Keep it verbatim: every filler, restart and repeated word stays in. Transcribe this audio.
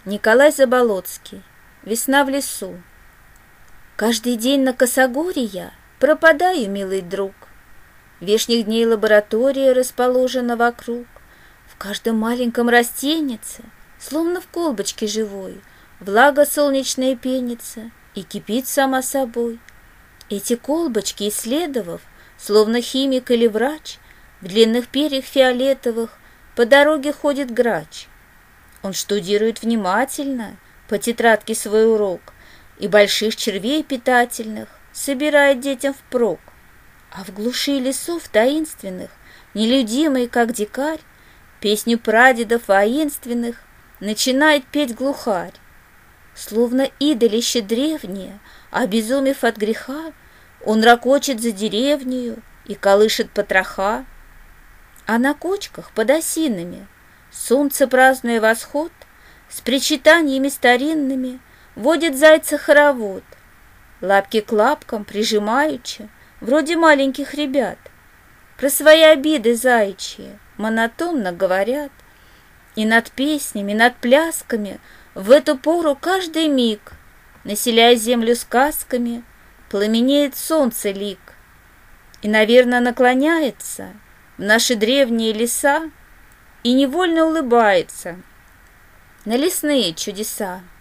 Николай Заболоцкий. Весна в лесу. Каждый день на косогоре я пропадаю, милый друг. Вешних дней лаборатория расположена вокруг. В каждом маленьком растенице, словно в колбочке живой, влага солнечная пенится и кипит сама собой. Эти колбочки исследовав, словно химик или врач, в длинных перьях фиолетовых по дороге ходит грач. Он штудирует внимательно по тетрадке свой урок и больших червей питательных собирает детям впрок. А в глуши лесов таинственных, нелюдимый, как дикарь, песню прадедов воинственных начинает петь глухарь. Словно идолище древнее, обезумев от греха, он ракочет за деревнею и колышет потроха. А на кочках под осинами солнце, празднуя восход, с причитаниями старинными водит зайца хоровод. Лапки к лапкам прижимаючи, вроде маленьких ребят, про свои обиды заячьи монотонно говорят. И над песнями, над плясками в эту пору каждый миг, населяя землю сказками, пламенеет солнце лик. И, наверное, наклоняется в наши древние леса и невольно улыбается на лесные чудеса.